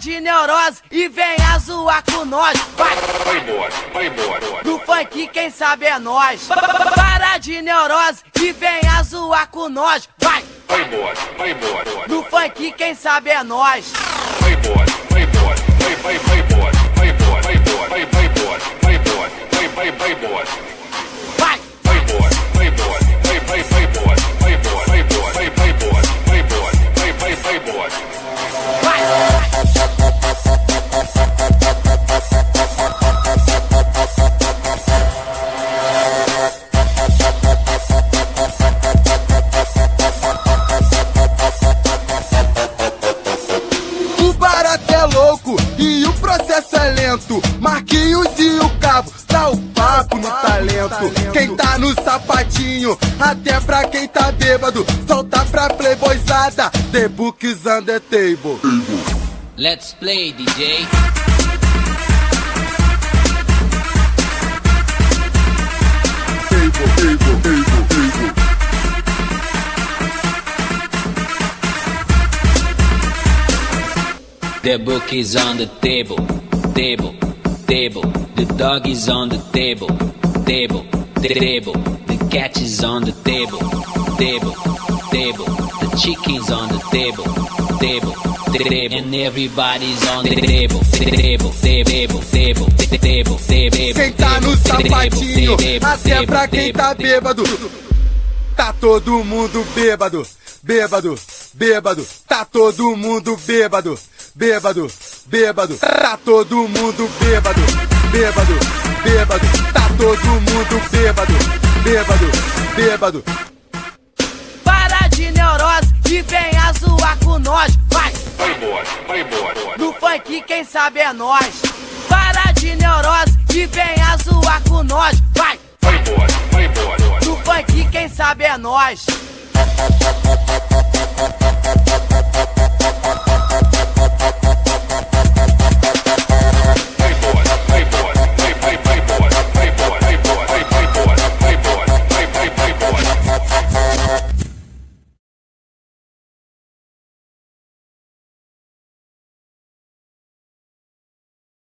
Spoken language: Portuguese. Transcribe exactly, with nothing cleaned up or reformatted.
de neurose e venha zoar com nós. Vai, vai embora, vai embora. No funk quem sabe é nós. Para de neurose e venha zoar com nós. Vai, vai embora, vai embora. No funk quem sabe é nós. Vai embora, vai embora, vai, vai, vai embora, vai embora, vai embora, vai, vai embora, vai embora, vai, vai, vai embora. Vai, vai embora, vai embora, vai, vai, vai embora, vai embora, vai embora, vai, vai embora, vai embora, vai, vai, vai embora. Vai. O barato é louco e o processo é lento. Marquinhos e o Cabo, dá o papo no talento. Quem tá no sapatinho, até pra quem tá bêbado, solta pra playboyzada, the books on the table. Let's play, D J. Table, table, table, table. The book is on the table, table, table. The dog is on the table, table, table. The cat is on the table, table, table. The chicken's on the table, table, table. And everybody's on the table, table, table, table, table, table. Quem tá no sapatinho, até pra quem tá bêbado, tá todo mundo bêbado, bêbado, bêbado. Tá todo mundo bêbado, bêbado, bêbado. Tá todo mundo bêbado, bêbado, bêbado. Tá todo mundo bêbado, bêbado, bêbado. Para de neurose e venha zoar com nós. Vai, vai embora, vai embora. No funk quem sabe é nós. Para de neurose e venha zoar com nós. Vai, vai embora, vai embora. No funk quem sabe é nós.